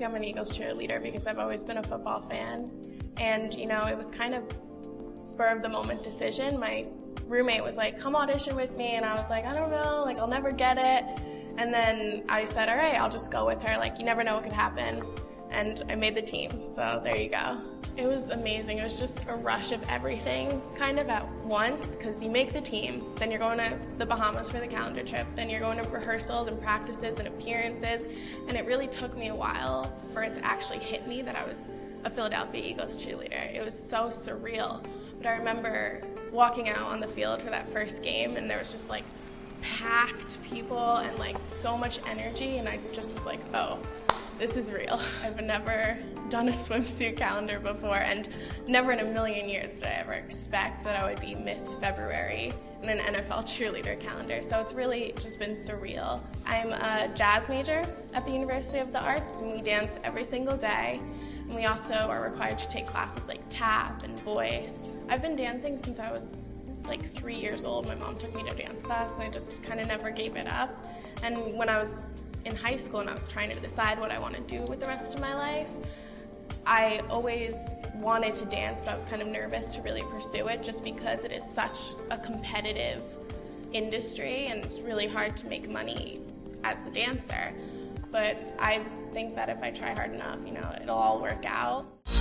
I'm an Eagles cheerleader because I've always been a football fan. And, you know, it was kind of spur of the moment decision. My roommate was like, come audition with me. And I was like, I don't know, like I'll never get it. And then I said, all right, I'll just go with her. Like, you never know what could happen. And I made the team, so there you go. It was amazing. It was just a rush of everything kind of at once, because you make the team, then you're going to the Bahamas for the calendar trip, then you're going to rehearsals and practices and appearances, and it really took me a while for it to actually hit me that I was a Philadelphia Eagles cheerleader. It was so surreal. But I remember walking out on the field for that first game, and there was just like packed people and like so much energy, and I just was like, oh, this is real. I've never done a swimsuit calendar before, and never in a million years did I ever expect that I would be Miss February in an NFL cheerleader calendar. So it's really just been surreal. I'm a jazz major at the University of the Arts, and we dance every single day. And we also are required to take classes like tap and voice. I've been dancing since I was like 3 years old. My mom took me to dance class, and I just kind of never gave it up. And when I was in high school and I was trying to decide what I want to do with the rest of my life, I always wanted to dance, but I was kind of nervous to really pursue it just because it is such a competitive industry and it's really hard to make money as a dancer. But I think that if I try hard enough, you know, it'll all work out.